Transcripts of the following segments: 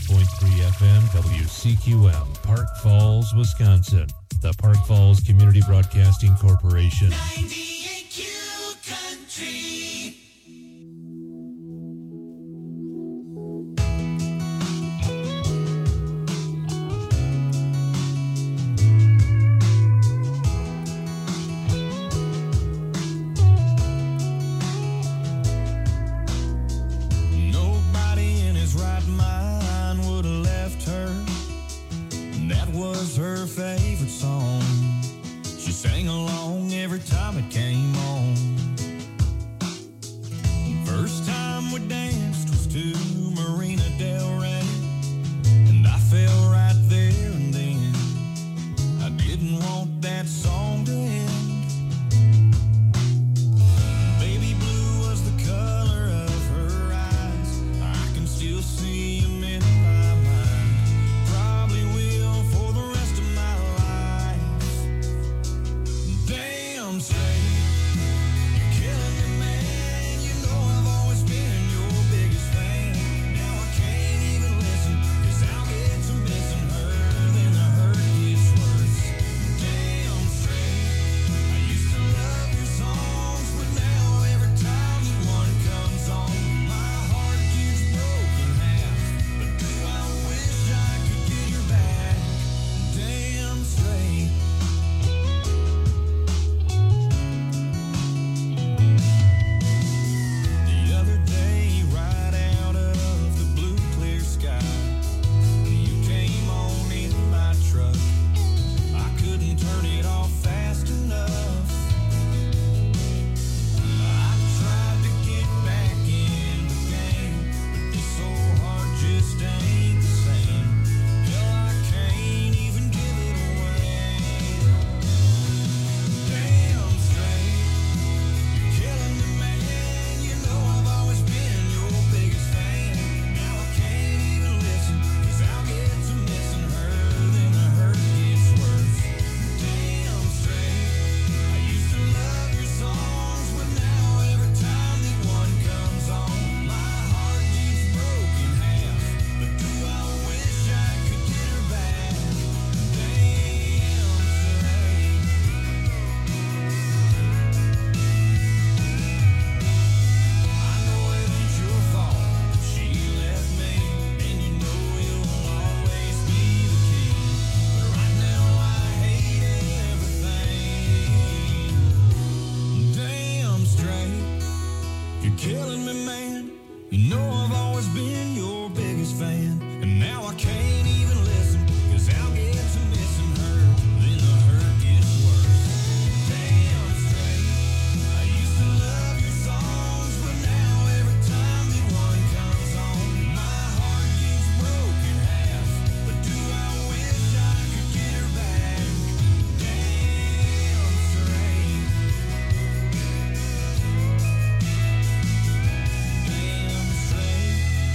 FM, WCQM, Park Falls, Wisconsin. The Park Falls Community Broadcasting Corporation. 98Q Country. Her favorite song. She sang along every time it came on. First time we danced was to Marina Del Rey, and I fell right there and then. I didn't want that song to end. Baby blue was the color of her eyes. I can still see them in my mind. Probably will for the rest of my life. Damn straight, you're killing me, man. You know I've always been your biggest fan. Now I can't even listen, 'cause I'll get to missing her, then the hurt gets worse. Damn straight, I used to love your songs, but now every time that one comes on, my heart keeps broken half. But do I wish I could get her back? Damn straight. The other day, right out of the blue clear sky, you came on in my truck. I couldn't turn it off fast enough. I tried to get back in the game, but this old heart just ain't the same. Hell, I can't even give it away. Damn straight, you're killing me, man. You know I've always been your biggest fan. Now I can't even listen, 'cause I'll get to missing her, then the hurt gets worse. Damn straight, I used to love your songs, but now every time that one comes on, my heart keeps broken half. But do I wish I could get her back? Damn straight. I know it ain't your fault that she left me, and you know you'll always be the king. But right now I hate everything. Damn straight, you're killing me, man. You know I've always been your biggest fan, and now I can't even listen, 'cause I'll get to missing her, then the hurt gets worse. Damn straight, I used to love your songs, but now every time that one comes on, my heart keeps broken half. But do I wish I could get her back? Damn straight. Damn straight.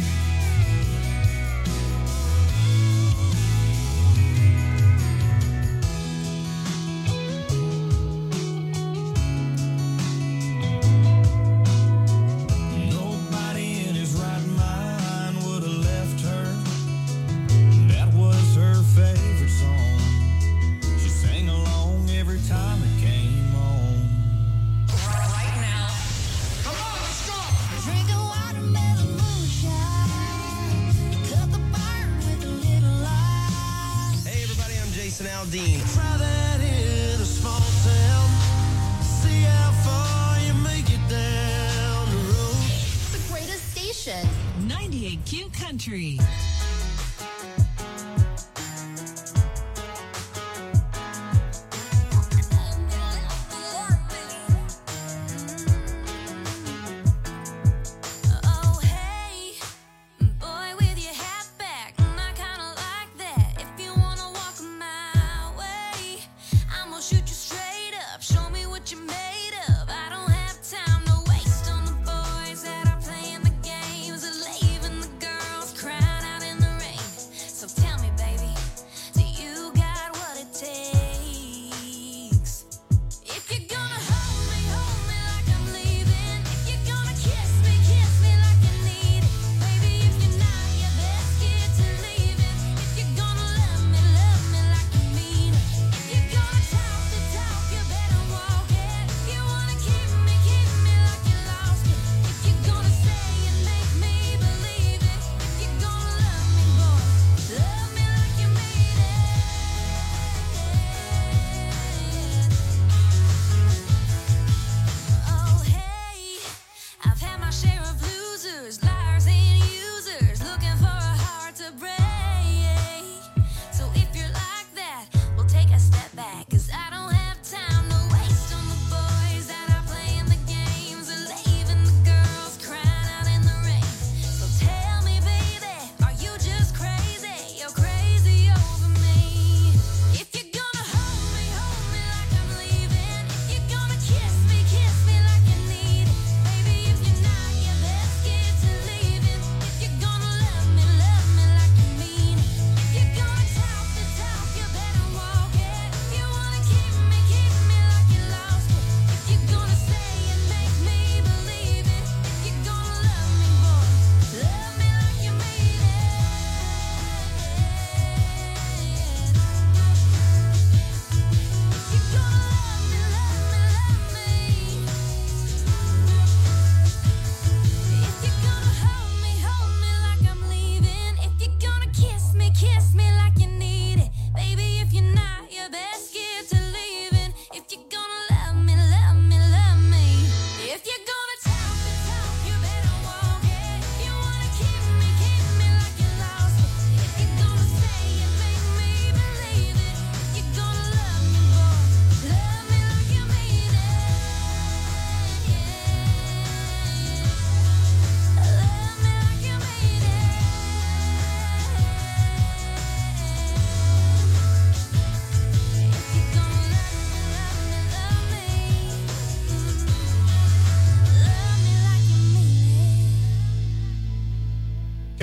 Nobody in his right mind would have left her. That was her favorite song. She sang along every time it came on. Right now. Come on, let's go. Drinking watermelon moonshine, cut the burn with a little light. Hey everybody, I'm Jason Aldean. Try that in a small town. See how far you make it down the road. The greatest station. 98Q Country. Oh hey, boy with your hat back, I kinda like that. If you wanna walk my way, I'ma shoot you straight up. Show me what you're made of. I don't have time to waste on the boys that are playing the games, leaving the girls crying out in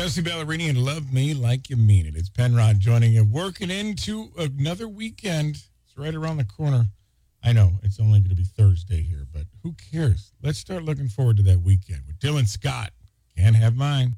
Kelsey Ballerini and Love Me Like You Mean It. It's Penrod joining you, working into another weekend. It's right around the corner. I know it's only going to be Thursday here, but who cares? Let's start looking forward to that weekend with Dylan Scott. Can't have mine.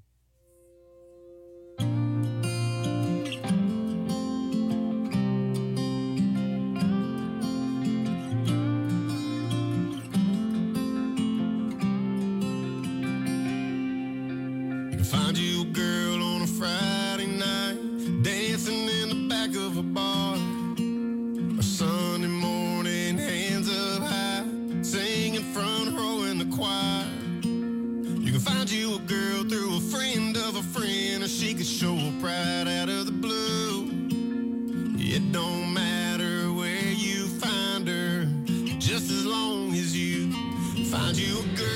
Find you a girl on a Friday night, dancing in the back of a bar. A Sunday morning, hands up high, singing front row in the choir. You can find you a girl through a friend of a friend, or she could show up right out of the blue. It don't matter where you find her, just as long as you find you a girl.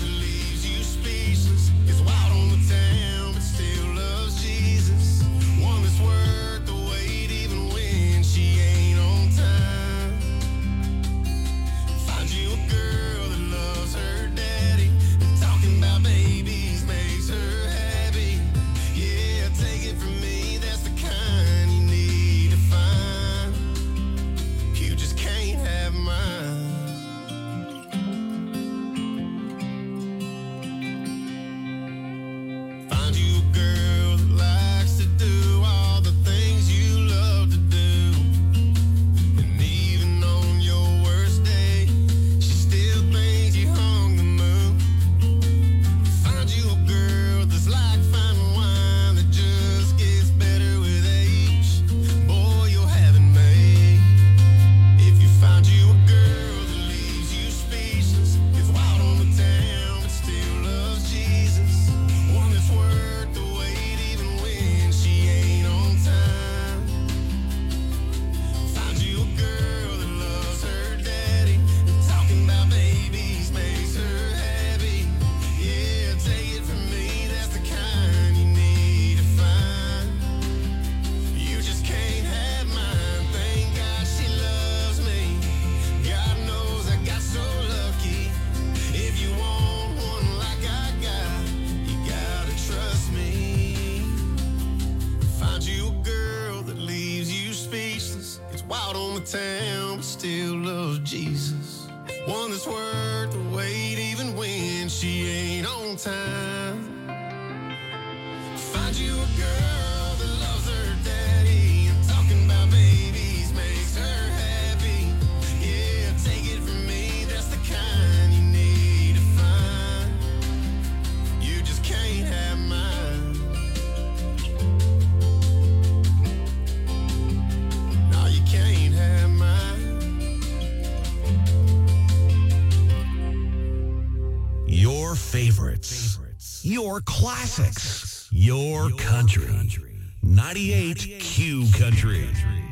Town, but still loves Jesus. One that's worth the wait, even when she ain't on time. Find you a girl that loves her daddy, and talking about babies makes her happy. Yeah, take it from me, that's the kind you need to find. You just can't have mine. No, you can't have mine. Your favorites. Your classics. Your country. 98 Q Country.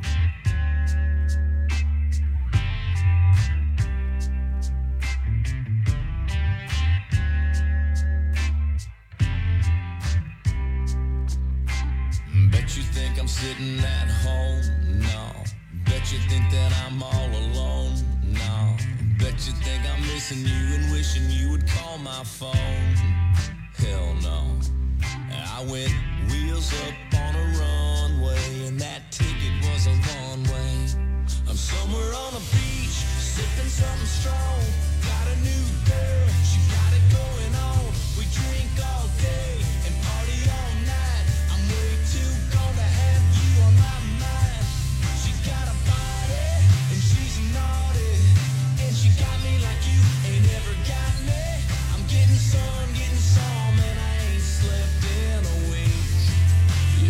Bet you think I'm sitting at home? No. Bet you think that I'm all alone? No. Bet you think I'm missing you and wishing you would call my phone? Hell no. I went wheels up on a runway, and that ticket was a one-way. I'm somewhere on a beach, sipping something strong. Got a new girl, she got it going on. We drink all day and party all night. I'm way too gone to have you on my mind. She got a body and she's naughty, and she got me like you ain't ever got me. I'm getting some, and I ain't slept in a week.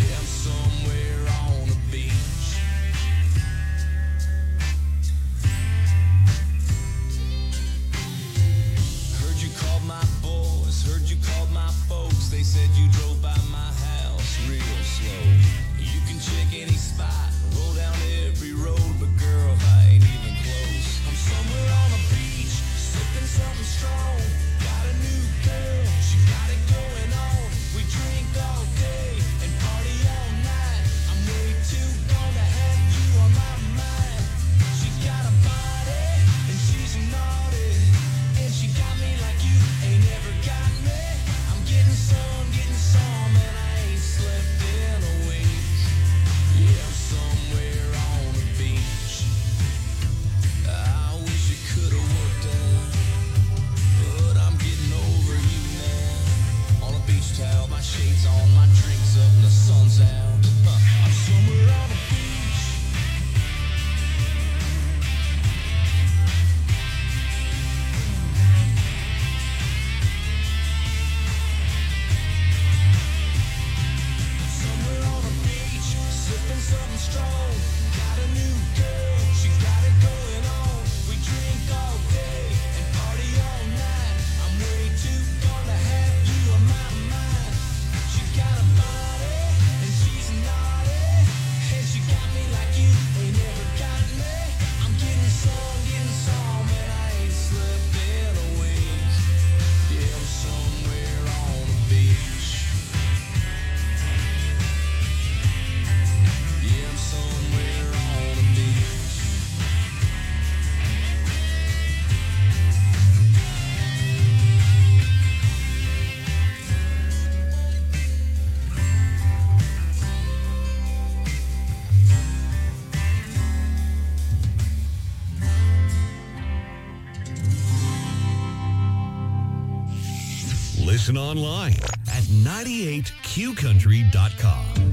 listen online at 98qcountry.com.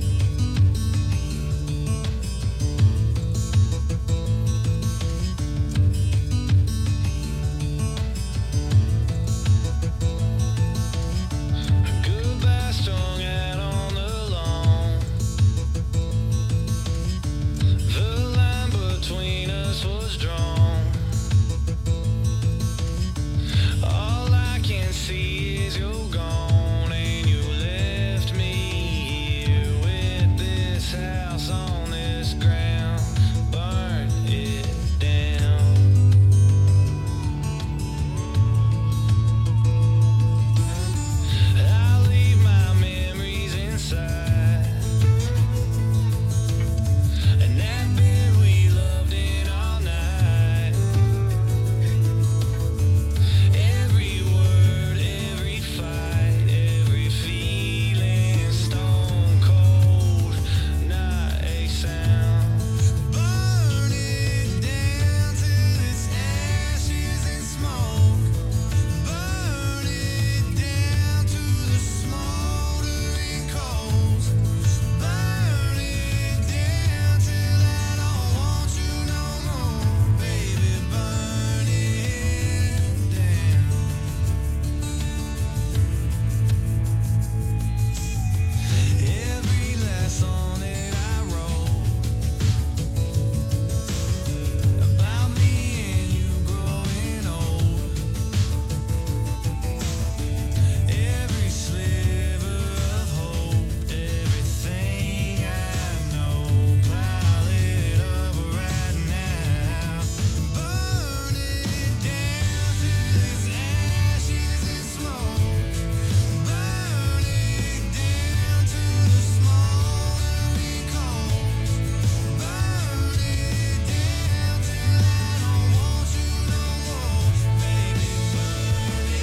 Goodbye strung out on the lawn. The line between us was drawn. All I can see is you're gone, and you left me here with this house on this ground. Burn it down. I leave my memories inside, and that bed we loved in all night. Every word, every fight, every feeling, stone cold, not a sound. Burn it down till it's ashes and smoke. Burn it down to the smoldering coals. Burn it down till I don't want you no more, baby. Burn it down. Every last song that I wrote about me and you growing old. Every sliver of hope, everything I know, pile it up right now. Burn it down till it's ashes and smoke. Burn it down to the smoldering coals. Burn it down till I don't want you no more, baby. Burn it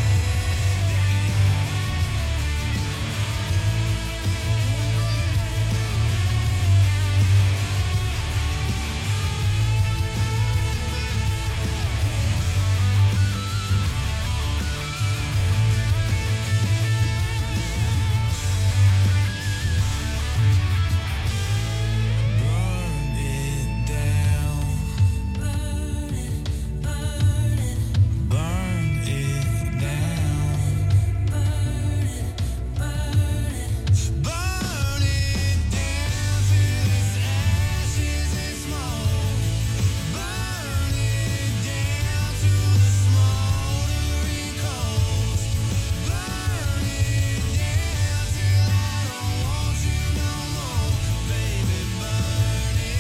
down. Burn it down. Burn it down. Burn it down till it's ashes and smoke. Burn it down to the smoldering coals. Burn it down till I don't want you no more, baby. Burn it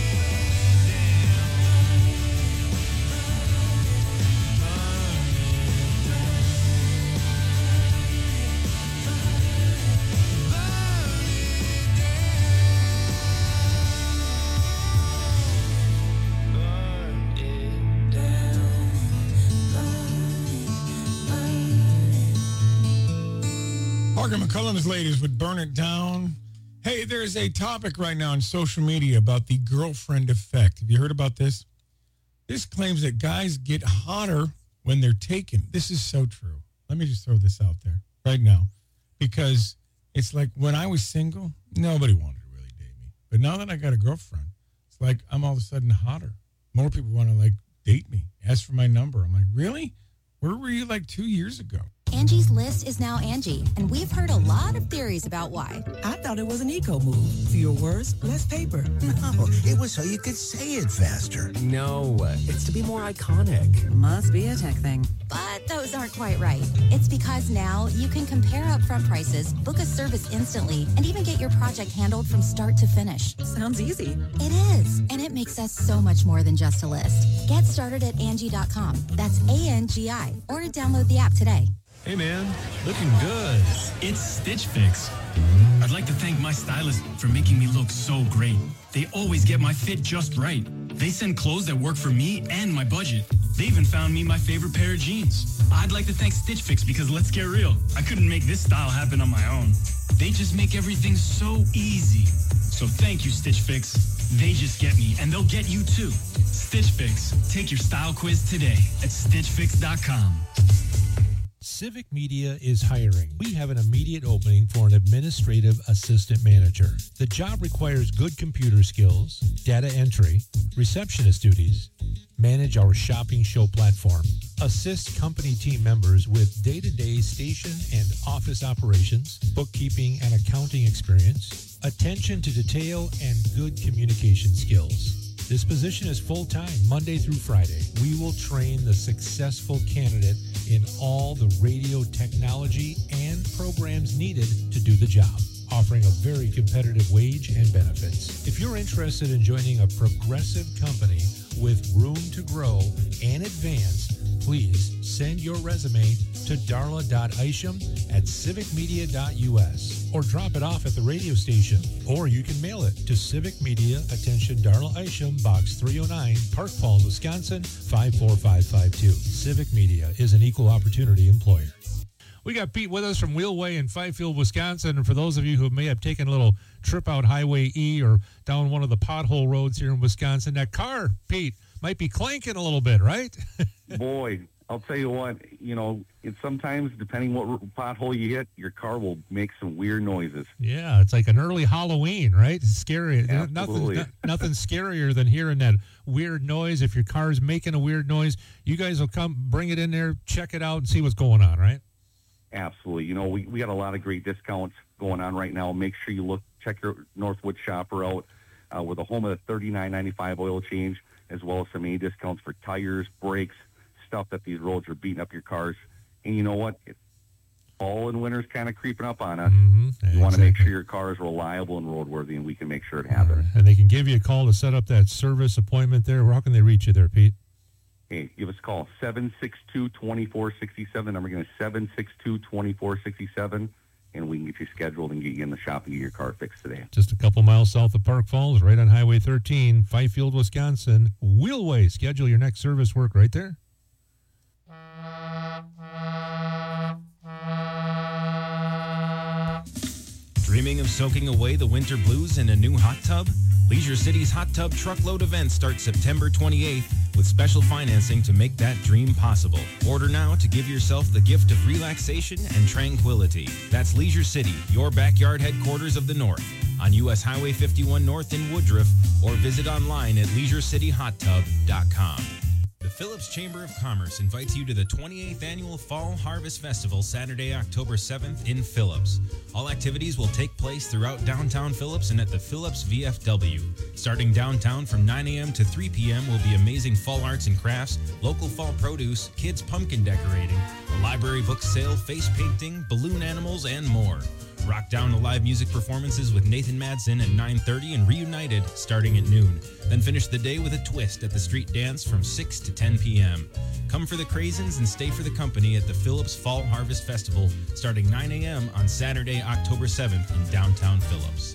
Parker McCullum is latest with Burn It Down. Hey, there's a topic right now on social media about the girlfriend effect. Have you heard about this? This claims that guys get hotter when they're taken. This is so true. Let me just throw this out there right now, because it's like when I was single, nobody wanted to really date me. But now that I got a girlfriend, it's like I'm all of a sudden hotter. More people want to like date me, ask for my number. I'm like, really? Where were you like 2 years ago? Angie's List is now Angie, and we've heard a lot of theories about why. I thought it was an eco move. Fewer words, less paper. No, it was so you could say it faster. No, it's to be more iconic. Must be a tech thing. But those aren't quite right. It's because now you can compare upfront prices, book a service instantly, and even get your project handled from start to finish. Sounds easy. It is, and it makes us so much more than just a list. Get started at Angie.com. That's ANGI, or download the app today. Hey man, looking good. It's Stitch Fix. I'd like to thank my stylist for making me look so great. They always get my fit just right. They send clothes that work for me and my budget. They even found me my favorite pair of jeans. I'd like to thank Stitch Fix because let's get real, I couldn't make this style happen on my own. They just make everything so easy. So thank you, Stitch Fix. They just get me, and they'll get you too. Stitch Fix. Take your style quiz today at StitchFix.com. Civic Media is hiring. We have an immediate opening for an administrative assistant manager. The job requires good computer skills, data entry, receptionist duties, manage our shopping show platform, assist company team members with day-to-day station and office operations, bookkeeping and accounting experience, attention to detail, and good communication skills. This position is full-time, Monday through Friday. We will train the successful candidate in all the radio technology and programs needed to do the job, offering a very competitive wage and benefits. If you're interested in joining a progressive company with room to grow and advance, please send your resume to darla.isham@civicmedia.us or drop it off at the radio station. Or you can mail it to Civic Media, attention Darla Isham, Box 309, Park Falls, Wisconsin, 54552. Civic Media is an equal opportunity employer. We got Pete with us from Wheelway in Fifield, Wisconsin. And for those of you who may have taken a little trip out Highway E or down one of the pothole roads here in Wisconsin, that car, Pete, might be clanking a little bit, right? Boy, I'll tell you what, it's sometimes, depending what pothole you hit, your car will make some weird noises. Yeah, it's like an early Halloween, right? It's scary. Absolutely. Nothing scarier than hearing that weird noise. If your car's making a weird noise, you guys will come, bring it in there, check it out, and see what's going on, right? Absolutely. We got a lot of great discounts going on right now. Make sure you check your Northwood shopper out. We're the home of the $39.95 oil change, as well as some A discounts for tires, brakes, stuff that these roads are beating up your cars. And you know what? Fall and winter's kind of creeping up on us. Mm-hmm. You want to make sure your car is reliable and roadworthy, and we can make sure it happens. And they can give you a call to set up that service appointment there. How can they reach you there, Pete? Hey, give us a call, 762-2467. Number again is 762-2467, and we can get you scheduled and get you in the shop and get your car fixed today. Just a couple miles south of Park Falls, right on Highway 13, Fifield, Wisconsin. Wheelway. Schedule your next service work right there. Dreaming of soaking away the winter blues in a new hot tub? Leisure City's Hot Tub Truckload event starts September 28th with special financing to make that dream possible. Order now to give yourself the gift of relaxation and tranquility. That's Leisure City, your backyard headquarters of the North, on U.S. Highway 51 North in Woodruff, or visit online at leisureCityHotTub.com. The Phillips Chamber of Commerce invites you to the 28th Annual Fall Harvest Festival, Saturday, October 7th in Phillips. All activities will take place throughout downtown Phillips and at the Phillips VFW. Starting downtown from 9 a.m. to 3 p.m. will be amazing fall arts and crafts, local fall produce, kids pumpkin decorating, a library book sale, face painting, balloon animals, and more. Rock down to live music performances with Nathan Madsen at 9:30 and Reunited starting at noon. Then finish the day with a twist at the street dance from 6 to 10 p.m. Come for the craisins and stay for the company at the Phillips Fall Harvest Festival starting 9 a.m. on Saturday, October 7th in downtown Phillips.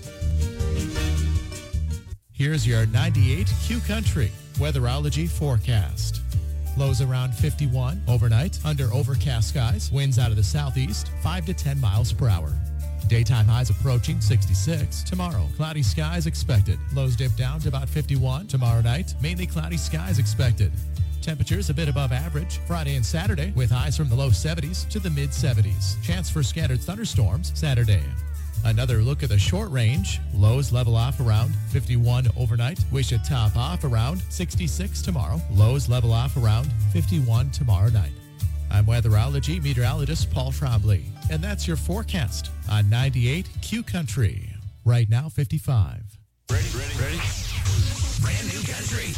Here's your 98 Q Country weatherology forecast. Lows around 51 overnight under overcast skies. Winds out of the southeast 5 to 10 miles per hour. Daytime highs approaching 66 tomorrow. Cloudy skies expected. Lows dip down to about 51 tomorrow night. Mainly cloudy skies expected. Temperatures a bit above average Friday and Saturday with highs from the low 70s to the mid 70s. Chance for scattered thunderstorms Saturday. Another look at the short range. Lows level off around 51 overnight. We should top off around 66 tomorrow. Lows level off around 51 tomorrow night. I'm weatherology meteorologist Paul Trombley, and that's your forecast on 98 Q Country. Right now, 55. Ready? Brand new country.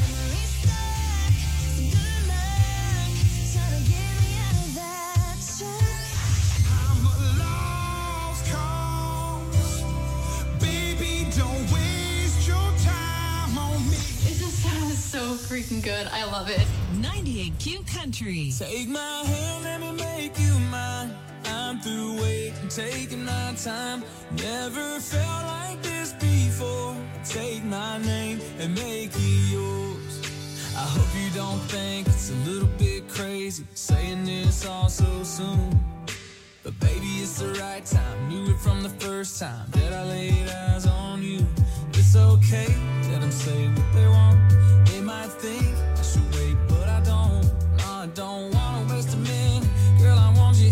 I'm a lost cause. Baby, don't waste your time on me. It just sounds so freaking good. I love it. 98 Q Country. Take my hand, let me make you mine. I'm through waiting, taking my time. Never felt like this before. Take my name and make it yours. I hope you don't think it's a little bit crazy saying this all so soon. But baby, it's the right time. Knew it from the first time that I laid eyes on you. It's okay, let them say what they want. They might think I should wait, but I don't. No, I don't wanna waste a minute. Girl, I want you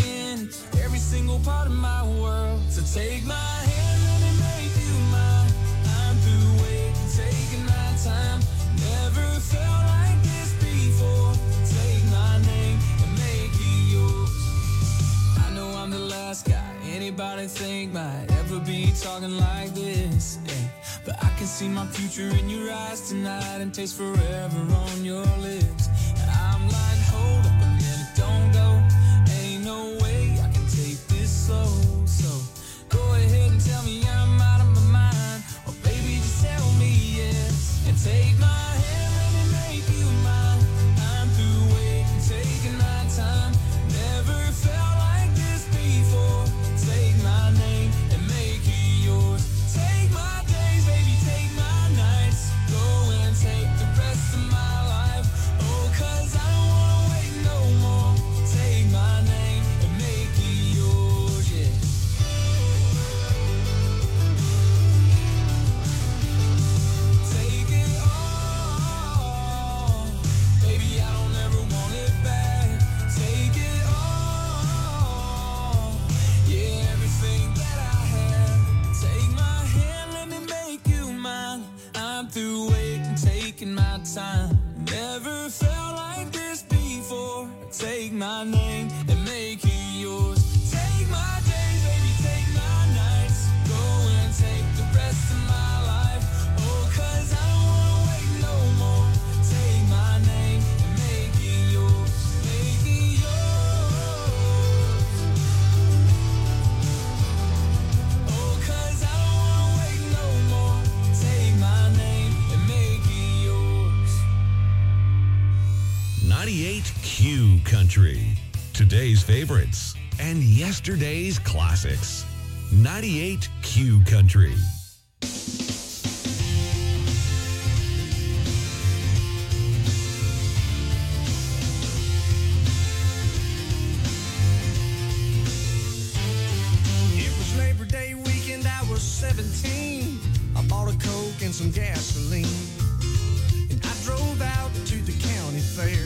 anybody think might ever be talking like this. Yeah. But I can see my future in your eyes tonight and taste forever on your lips. And I'm like, hold up a minute, don't go. Ain't no way I can take this slow. So go ahead and tell me I'm out of my mind. Or baby, just tell me yes. And take my hand, let me make you mine. I'm through waiting, taking my time. Never felt like this before. Take my name and make it yours. Take my days, baby, take my nights. Go and take the rest of my life. Oh, 'cause I don't wanna wait no more. Take my name and make it yours, yeah. Take it all. Baby, I don't ever want it back. Take it all. Yeah, everything that I had. Take my hand, let me make you mine. I'm through waiting, taking my time. Never felt like this before. Take my name and make it yours. Take my days, baby, take my nights. Go and take the rest of my life. Oh, 'cause I don't wanna wait no more. Take my name and make it yours. Make it yours. Oh, 'cause I don't wanna wait no more. Take my name and make it yours. 98 Q Country. Today's favorites and yesterday's classics. 98 Q Country. It was Labor Day weekend, I was 17. I bought a Coke and some gasoline. And I drove out to the county fair.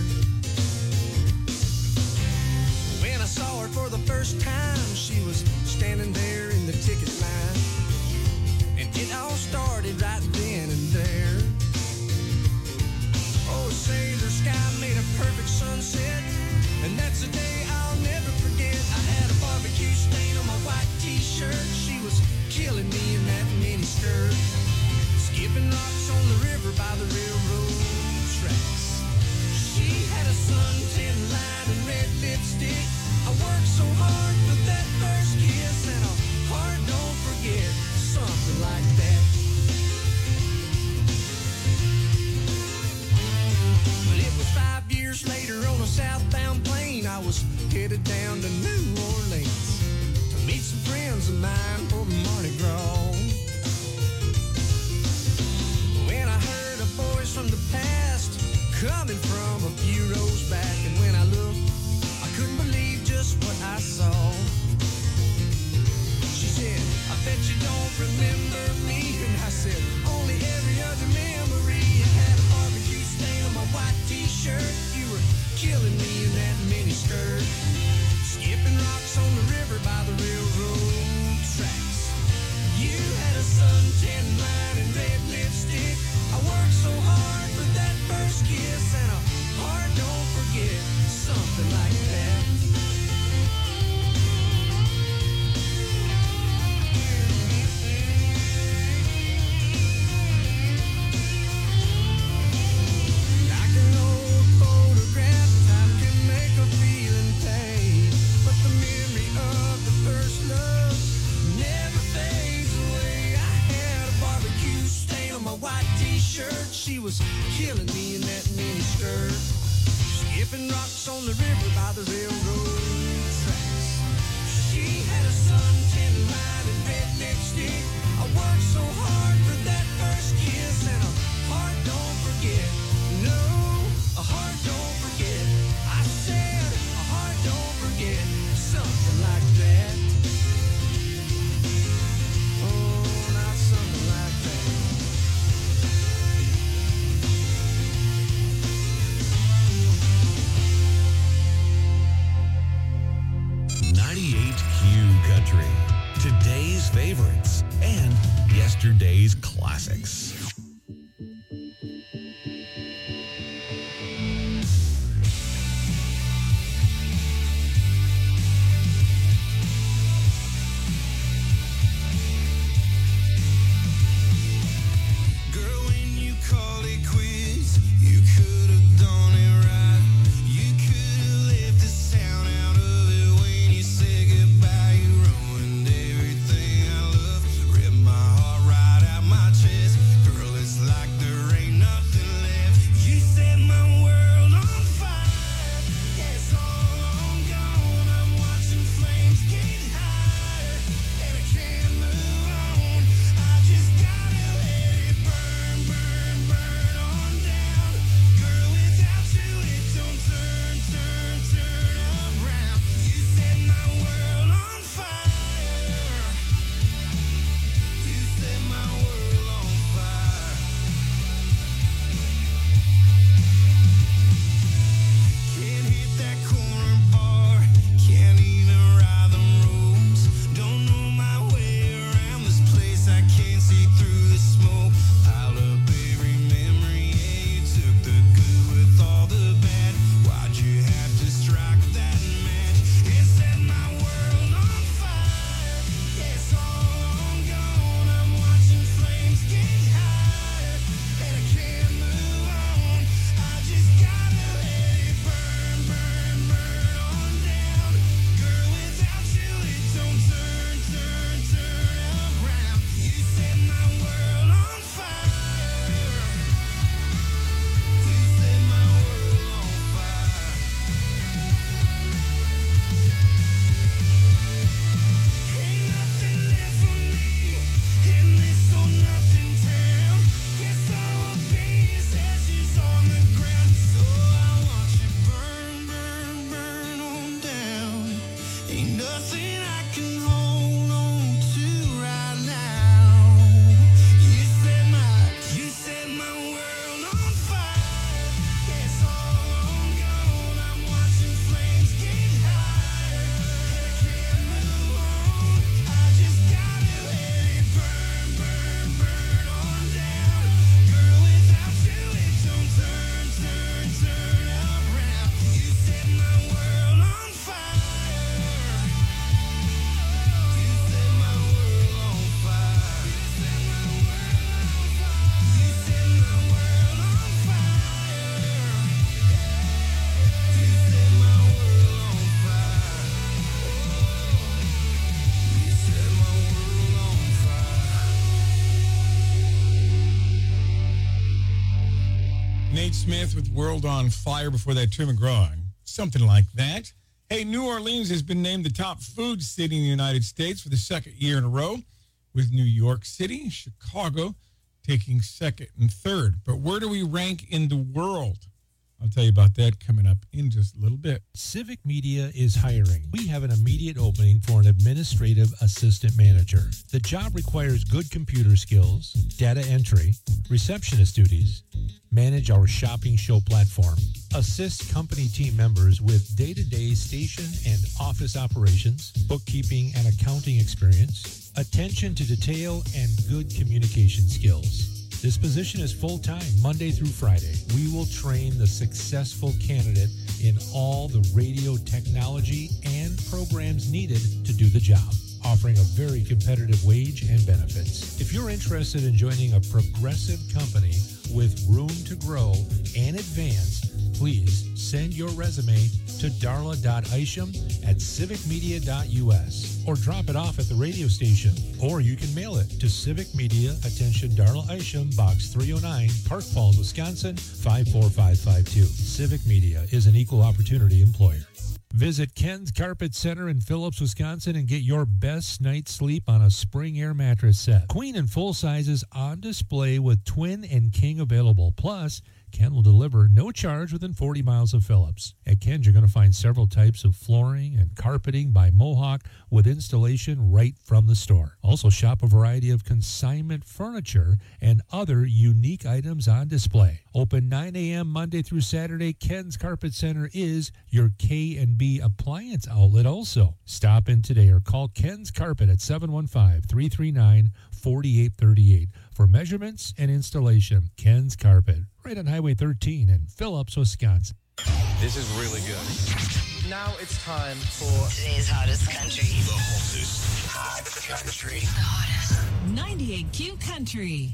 When I saw her for the first time, she was standing there in the ticket line. And it all started right then and there. Oh, sailor sky made a perfect sunset. And that's a day I'll never forget. I had a barbecue stain on my white t-shirt. She was killing me in that mini skirt. Skipping rocks on the river by the railroad tracks. She had a suntan line and red lipstick. I worked so hard for that first kiss, and a heart don't forget, something like that. But it was 5 years later on a southbound plane. I was headed down to New Orleans to meet some friends of mine for Mardi Gras. When I heard a voice from the past coming from a few rows back, and when I looked, I couldn't believe just what I saw. She said, I bet you don't remember me. And I said, only every other memory. I had a barbecue stain on my white t-shirt. You were killing me in that mini skirt. Skipping rocks on the river by the railroad tracks. You had a suntan line and red lipstick. I worked so hard for that first kiss, and a heart don't forget, something like that. Like an old photograph, time can make a feeling fade, but the memory of the first love never fades away. I had a barbecue stain on my white t-shirt. She was killing me in that mini skirt. Skipping rocks on the river by the railroad tracks. She had a suntan line and red lipstick. I worked so hard for that first kiss, and a heart don't forget. No, a heart don't forget. I said a heart don't forget, something like that. Oh, not something like that. 98 Q Country. Today's favorites and yesterday's classics. Ain't nothing I can hold on to right now. You set my world on fire. It's all gone. I'm watching flames get higher. I can't move on. I just gotta let it burn, burn, burn on down. Girl, without you it don't turn around. You set my world on fire. You set my world on fire. You set my world on fire. You set my world on fire. You set my world on fire. Nate Smith with World on Fire. Before that, Tim McGraw. Something like that. Hey, New Orleans has been named the top food city in the United States for the second year in a row, with New York City, Chicago taking second and third. But where do we rank in the world? I'll tell you about that coming up in just a little bit. Civic Media is hiring. We have an immediate opening for an administrative assistant manager. The job requires good computer skills, data entry, receptionist duties, manage our shopping show platform, assist company team members with day-to-day station and office operations, bookkeeping and accounting experience, attention to detail, and good communication skills. This position is full-time, Monday through Friday. We will train the successful candidate in all the radio technology and programs needed to do the job, offering a very competitive wage and benefits. If you're interested in joining a progressive company with room to grow and advance, please send your resume to darla.isham@civicmedia.us or drop it off at the radio station. Or you can mail it to Civic Media, attention Darla Isham, Box 309, Park Falls, Wisconsin, 54552. Civic Media is an equal opportunity employer. Visit Ken's Carpet Center in Phillips, Wisconsin and get your best night's sleep on a Spring Air mattress set. Queen and full sizes on display with twin and king available. Plus, Ken will deliver no charge within 40 miles of Phillips. At Ken's, you're going to find several types of flooring and carpeting by Mohawk with installation right from the store. Also, shop a variety of consignment furniture and other unique items on display. Open 9 a.m. Monday through Saturday, Ken's Carpet Center is your K&B appliance outlet also. Stop in today or call Ken's Carpet at 715-339-4838 for measurements and installation. Ken's Carpet, right on Highway 13 in Phillips, Wisconsin. This is really good. Now it's time for Today's hottest country. The hottest hot country. The hottest. 98Q Country.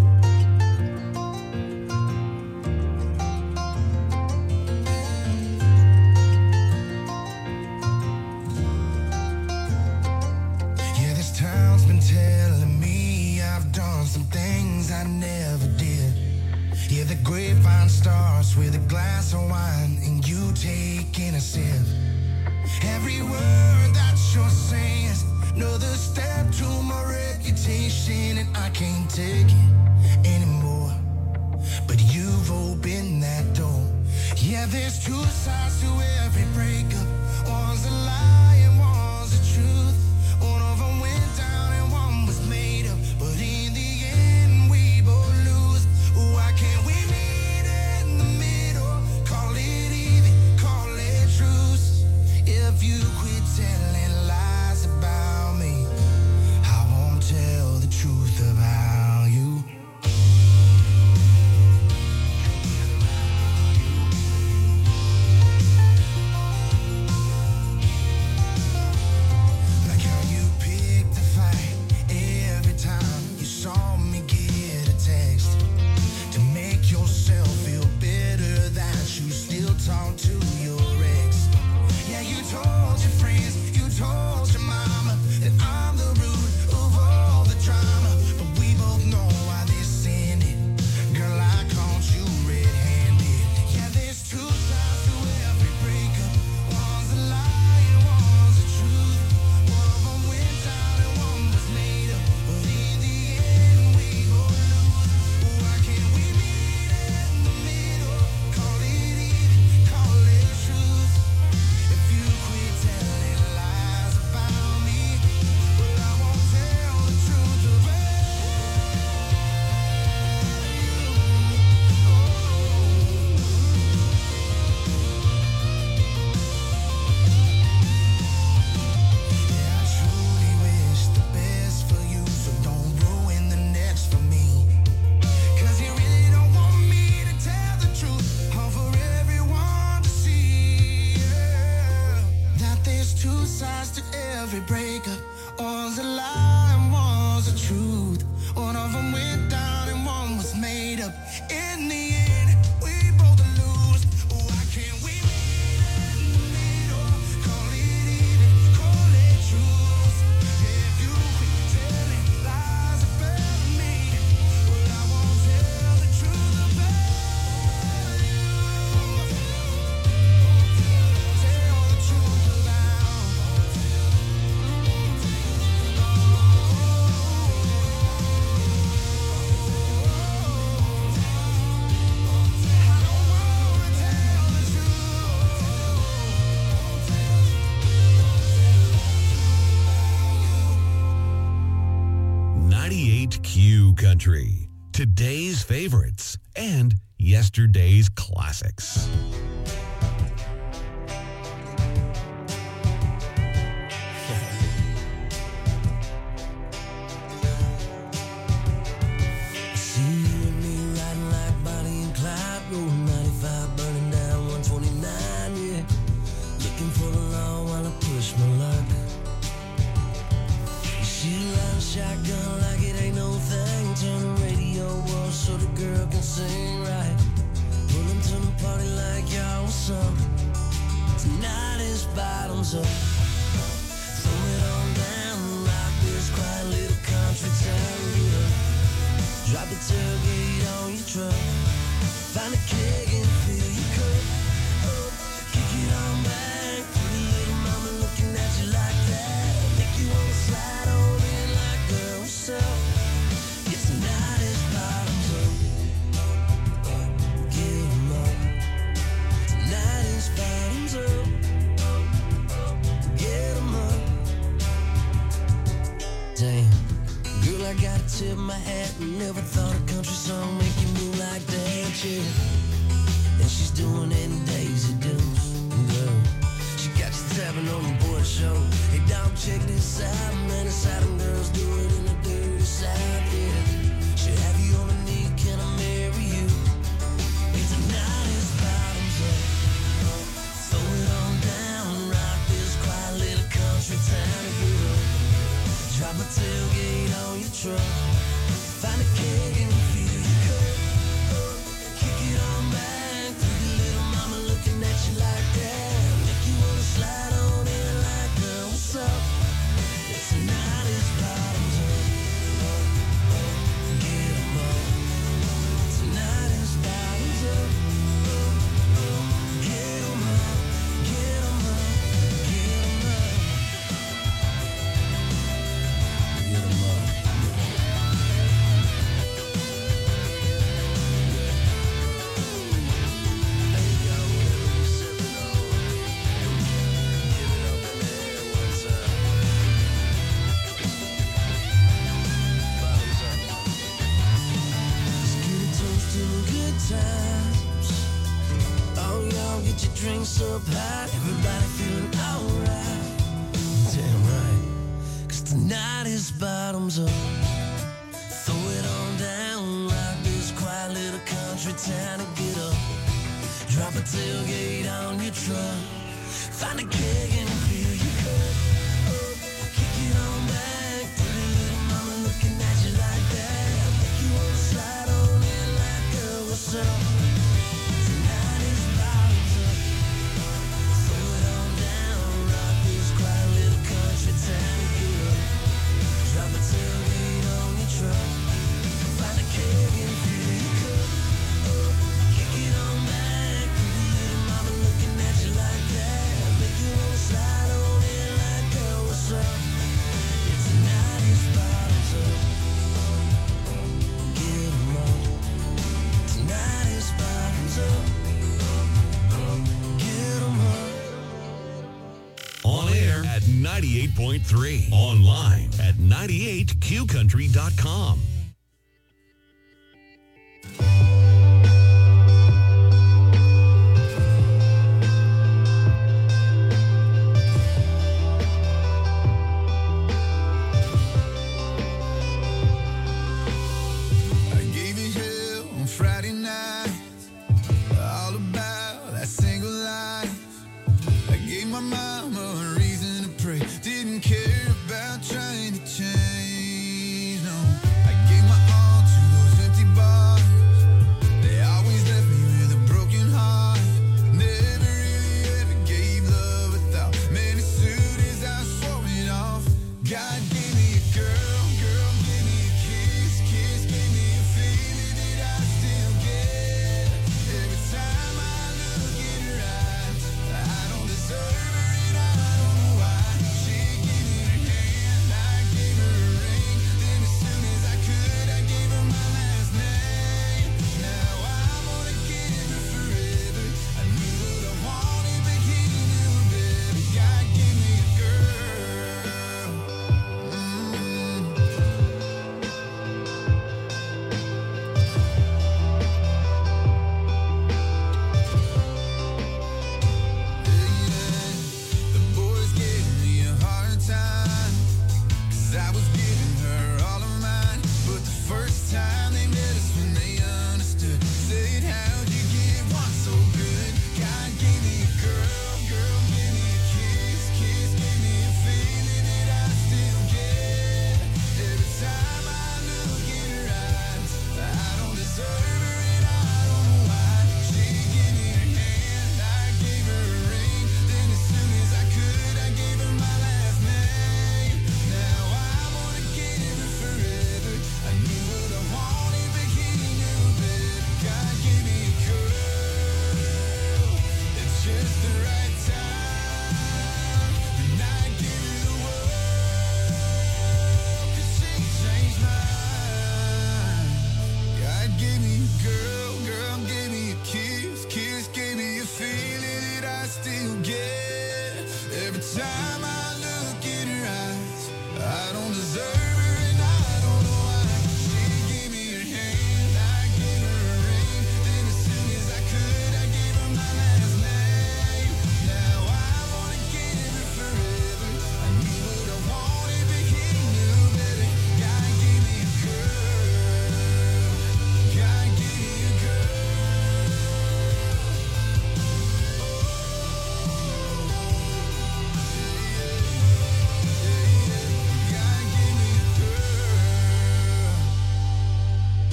Yeah, this town's been telling me I've done some things I never did. Yeah, the grapevine starts with a glass of wine and you taking a sip. Every word that you're saying is another step to my reputation, and I can't take it anymore. But you've opened that door. Yeah, there's two sides to every breakup. One's a lie and one's the truth. One of them went down and one was made up. But in the end, we both lose. Why can't we meet in the middle? Call it even, call it truce. If you quit telling lies about me, I won't tell the truth about you. every breakup. All's a lie and one's the truth. One of them went down and one was made up. In the end, we both lose. Why can't we meet in the middle? Call it even, call it truth. Yeah, if you quit telling lies about me, well, I won't tell the truth about you. Tell the truth about Q Country. Today's favorites and yesterday's classics. See you and me riding like Bonnie and Clyde, rolling 95, burning down 129, yeah. Looking for the law while I push my luck. She line shotgun like it ain't no thing. Turn the radio off so the girl can sing right. Pulling to the party like y'all was up. Tonight is bottoms up. Throw it on down, rock this quiet little country town. Yeah. Drop the tailgate on your truck. Find a keg and fill your cup. Oh, kick it on back. Pretty little mama looking at you like that. Make you wanna slide on in like girl, what's up? It's tonight is bottoms up. Get 'em up. Tonight is bottoms up. Get 'em up. Damn. Girl, I gotta tip my hat. Never thought a country song make you move like that, yeah. And she's doing it in Daisy Dukes, girl. She got you tapping on your boy show. Hey, dog, check this out, man. It's how them girls do it in the dirty south, yeah. She'll have you on a knee, can I marry you? It's tonight is bottoms up. Throw it on down, rock this quiet little country town, girl. Drop a tailgate on your truck. Find a keg and fill your cup. Kick it on back. Pretty little mama looking at you like that. Make you wanna slide on in like girl, what's up? It's tonight is bottoms up. Get 'em up. Tonight is bottoms up. Get 'em up. Get 'em up. Get 'em up. Get 'em up. Times. Oh, y'all get your drinks up high. Everybody feeling alright. Damn right. 'Cause tonight is bottoms up. Throw it on down. Rock this quiet little country town and get up. Drop a tailgate on your truck. Find a keg and fill your cup. Kick it on back. Pretty little mama looking at you like that. Make you wanna slide on in like girl, what's up? Tonight is bottoms up. Throw it on down. Rock this quiet little country town and get up. Drop a tailgate on your truck. Find a keg and fill your cup. Kick it on back. Pretty little mama looking at you like that. Make you wanna slide on in like girl, what's up? It's tonight is bottoms up. Get 'em up. Tonight is bottoms up. Get 'em up. On air at 98.3. Online at 98qcountry.com. I gave you hell on Friday night, all about that single life. I gave my mama a reason to pray, didn't care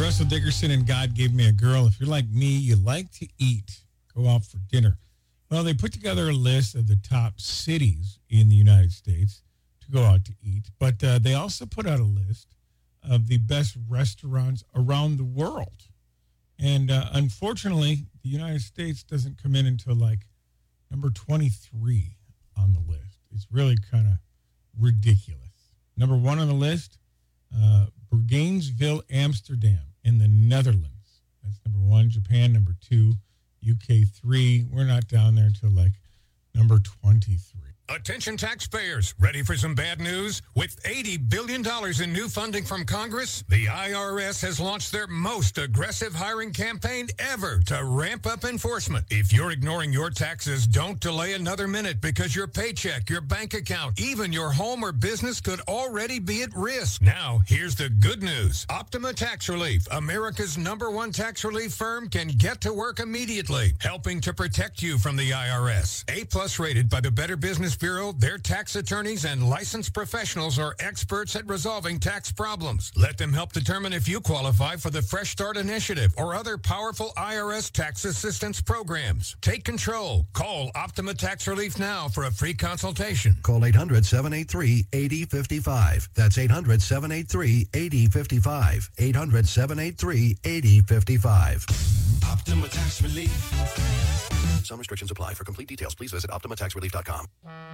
Russell Dickerson and God Gave Me a Girl. If you're like me, you like to eat, go out for dinner. Well, they put together a list of the top cities in the United States to go out to eat, but they also put out a list of the best restaurants around the world. And unfortunately, the United States doesn't come in until like number 23 on the list. It's really kind of ridiculous. Number 1 on the list, Bergensville, Amsterdam in the Netherlands. That's number 1. Japan, number 2. UK, 3. We're not down there until like number 23. Attention taxpayers, ready for some bad news? With $80 billion in new funding from Congress, the IRS has launched their most aggressive hiring campaign ever to ramp up enforcement. If you're ignoring your taxes, don't delay another minute because your paycheck, your bank account, even your home or business could already be at risk. Now, here's the good news. Optima Tax Relief, America's #1 tax relief firm, can get to work immediately, helping to protect you from the IRS. A+ rated by the Better Business Bureau, their tax attorneys and licensed professionals are experts at resolving tax problems. Let them help determine if you qualify for the Fresh Start Initiative or other powerful IRS tax assistance programs. Take control. Call Optima Tax Relief now for a free consultation. Call 800-783-8055. That's 800-783-8055. 800-783-8055. Optima Tax Relief. Some restrictions apply. For complete details, please visit OptimaTaxRelief.com.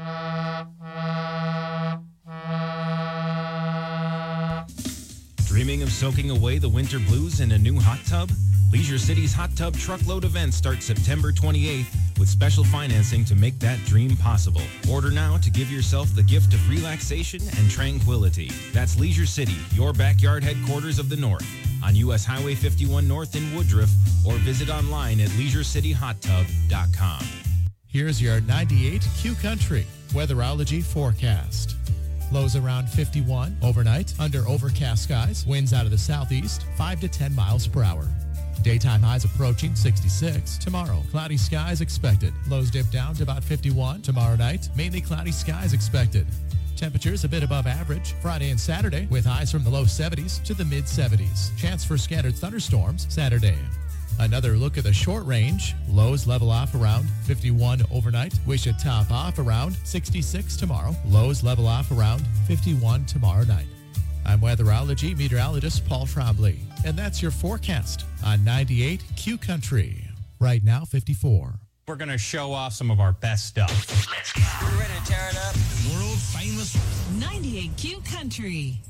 Dreaming of soaking away the winter blues in a new hot tub? Leisure City's Hot Tub Truckload event starts September 28th with special financing to make that dream possible. Order now to give yourself the gift of relaxation and tranquility. That's Leisure City, your backyard headquarters of the North, on U.S. Highway 51 North in Woodruff, or visit online at leisureCityHotTub.com. Here's your 98 Q Country weatherology forecast. Lows around 51 overnight under overcast skies. Winds out of the southeast 5 to 10 miles per hour. Daytime highs approaching 66 tomorrow. Cloudy skies expected. Lows dip down to about 51 tomorrow night. Mainly cloudy skies expected. Temperatures a bit above average Friday and Saturday with highs from the low 70s to the mid 70s. Chance for scattered thunderstorms Saturday. Another look at the short range. Lows level off around 51 overnight. We should top off around 66 tomorrow. Lows level off around 51 tomorrow night. I'm weatherology meteorologist Paul Trombley, and that's your forecast on 98 Q Country. Right now, 54. We're going to show off some of our best stuff. Let's go. We're ready to tear it up. World famous 98 Q Country.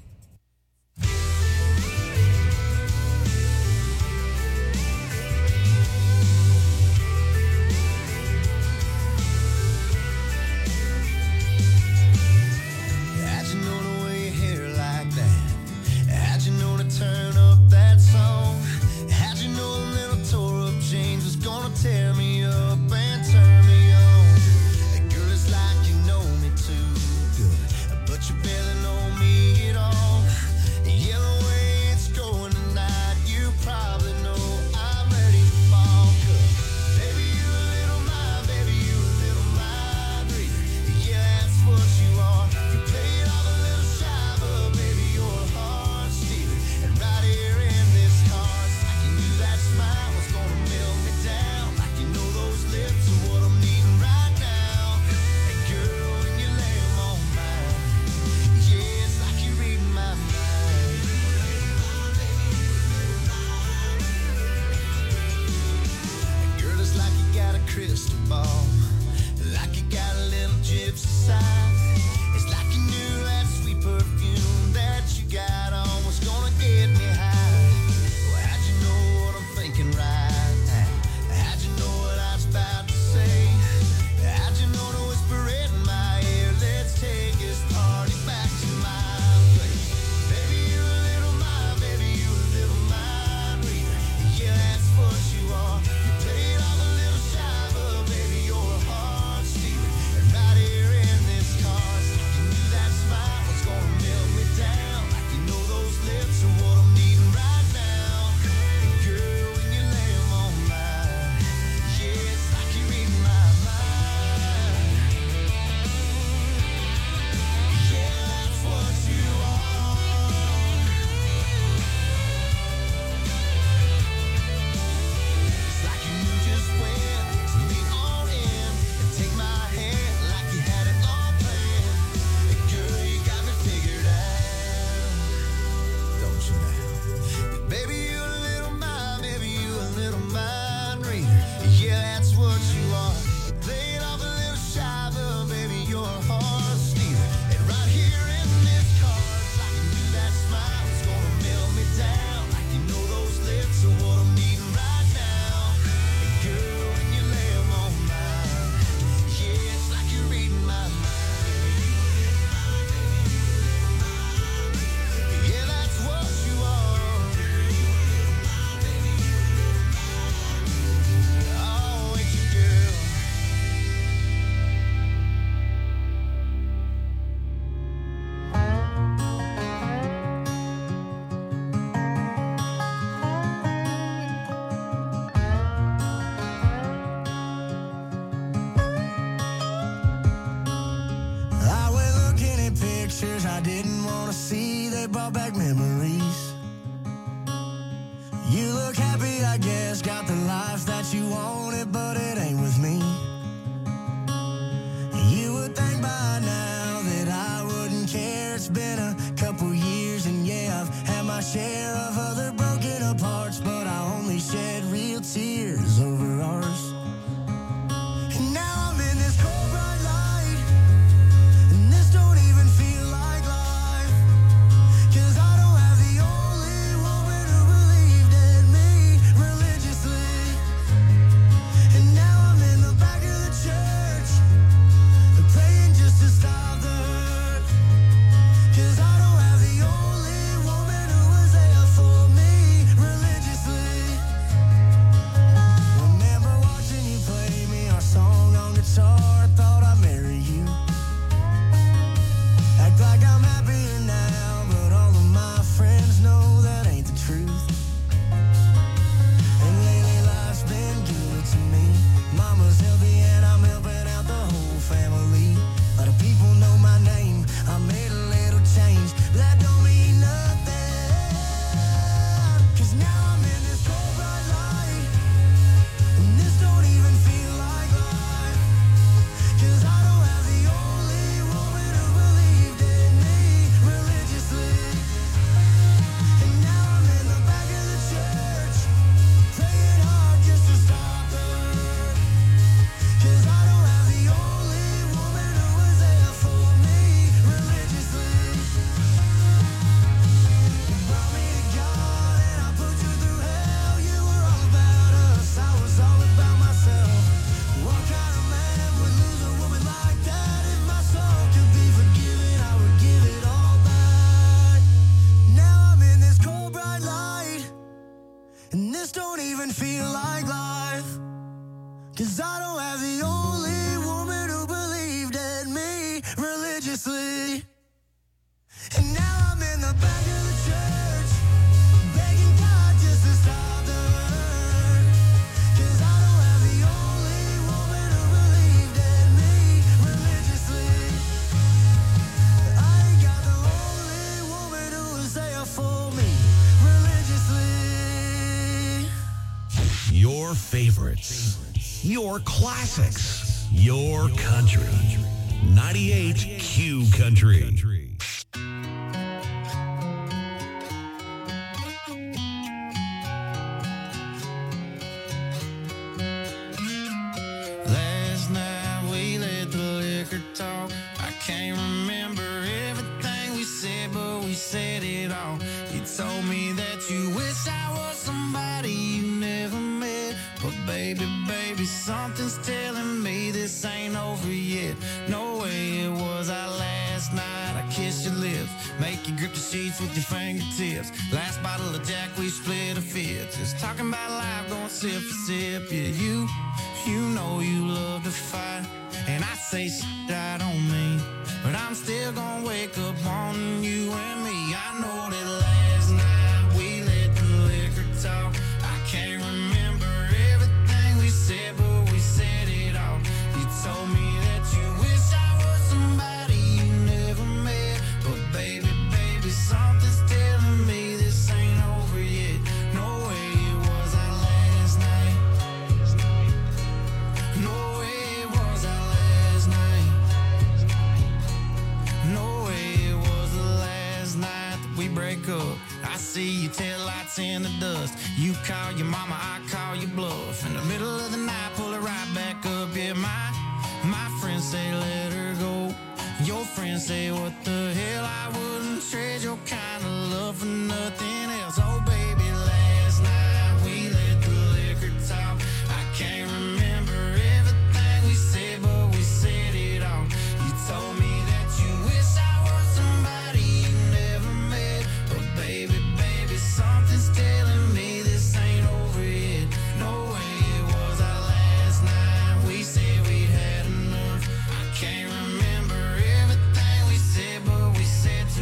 How'd you know to wear your hair like that? How'd you know to turn up that song? How'd you know a little tore up change was gonna tear me up and turn me on? Girl, it's like you know me too good, but you barely know me at all. I didn't want to see, they brought back memories. You look happy, I guess, got the life that you wanted, but it ain't with me. You would think by now that I wouldn't care. It's been a couple years, and yeah, I've had my share of other broken aparts, but I only shed real tears over ours. And now I'm in this cold bright light, and this don't even feel like life, 'cause I don't have the only woman who believed in me religiously. And now I'm in the back of the church, praying just to stop the hurt, 'cause I don't have the only woman who was there for me religiously. Remember watching you play me our song on guitar, I thought I'd marry you. Act like I'm happier now, but all of my friends know that ain't the truth. And lately life's been good to me. Mama's healthy and I'm helping out the whole family. A lot of people know my name, I made a little change, but that don't mean nothing, 'cause now I'm in this cold bright light, and this don't even feel like life, 'cause I don't have the only woman who believed in me religiously. And now I'm in the back of the church, praying hard just to stop the hurt, 'cause I don't have the only woman who was there for me religiously. You brought me to God and I put you through hell. You were all about us, I was all about myself. What kind of man would lose a woman like that? If my soul could be forgiven, I would give it all back. Now I'm in this cold bright light, and this don't even feel like life, 'cause I don't have the only woman who believed in me religiously. And now I'm in the back of the church, begging God just to stop the hurt, 'cause I don't have the only woman who believed in me religiously. I ain't got the only woman who was there for me religiously. Your favorites, your classics, your country. 98 Q Country. Last night we let the liquor talk. I can't remember everything we said, but we said it all. You told me that you wish I was somebody you never met, but baby, something's telling me this ain't over yet. No way it was our last night. I kissed your lips, make you grip the sheets with your fingertips. Last bottle of Jack, we split a fifth. Just talking about life, going sip for sip. Yeah, you know you love to fight, and I say shit I don't mean, but I'm still gonna wake up wanting you and me. I know that last night we let the liquor talk. I can't remember everything we said, but we said it all. You told me that you wish I was somebody you never met, but baby, something's telling me this ain't over yet. No way it was our last night. No way it was our last night. No way it was the last night that we break up. I see your taillights in the dust. You call your mama, I call your bluff. In the middle of the night, pull it right back up. Yeah, my friends say let her go. Your friends say what the hell, I wouldn't trade your kind of love for nothing else. Oh baby, last night we let the liquor talk. I can't remember everything we said, but we said it all. You told me that you wish I was somebody you never met, but baby, something's telling me this ain't over yet. No way it was our last night. We said we'd had enough. I can't remember everything we said, but we said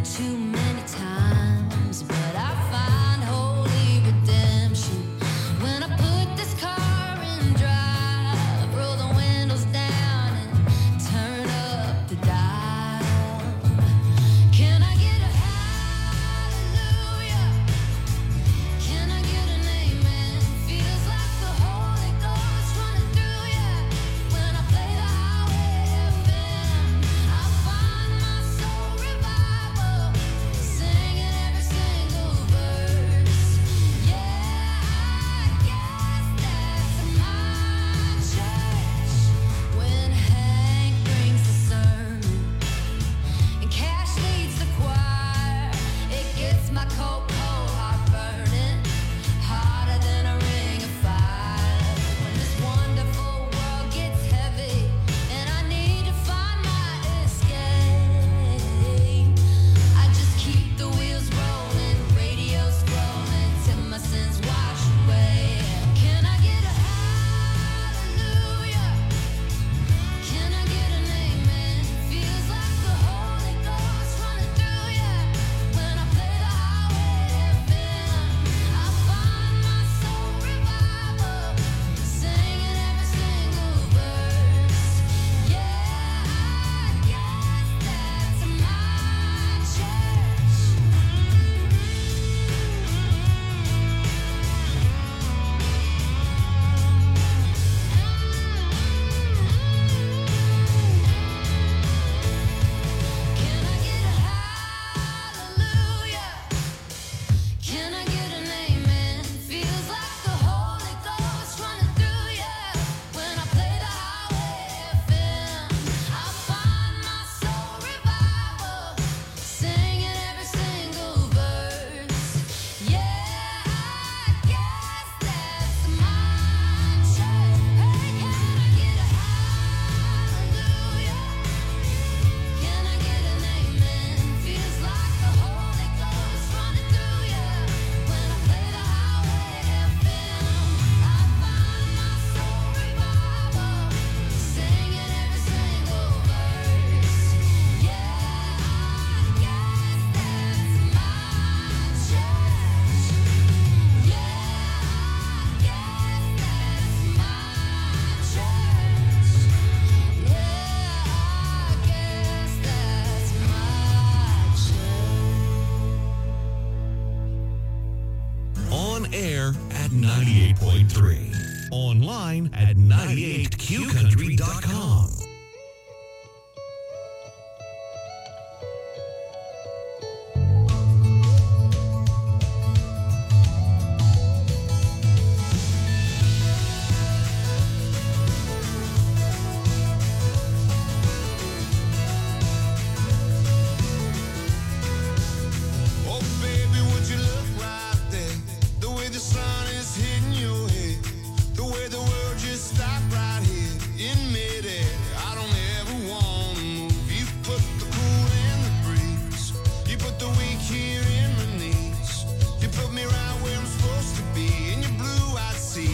too many times, but I find holy redemption when I put this car in drive, roll the windows down and turn up the dial. Can I get a hallelujah? Can I get an amen? Feels like the Holy Ghost running through ya when I play the highway FM. I find my soul revival, singing every single verse. Yeah, I guess that's my church. When Hank brings the sermon and Cash leads the choir, it gets my cold heart burning hotter than a ring of fire. When this wonderful world gets heavy and I need to find my escape, I just keep the wheels rolling, radio scrolling till my sins wash away. Can I get a hallelujah? Can I get an amen? Feels like the Holy Ghost running through ya when I play the highway FM. I find my soul revival, singing every single verse. Yeah, I guess that's my church. Can I get a hallelujah? Can I get an amen? Feels like the Holy Ghost running through ya when I play the highway FM. I find my soul revival, singing every single verse. Yeah, I guess that's my church. Hey, can I get a hallelujah? Can I get an amen? Feels like the Holy Ghost running through ya when I play the highway FM. I find my soul revival, singing every single verse. Yeah, I guess that's my church. Yeah, I guess that's my church. Yeah, I guess that's my church. On air at 98.3. Online at 98qcountry.com.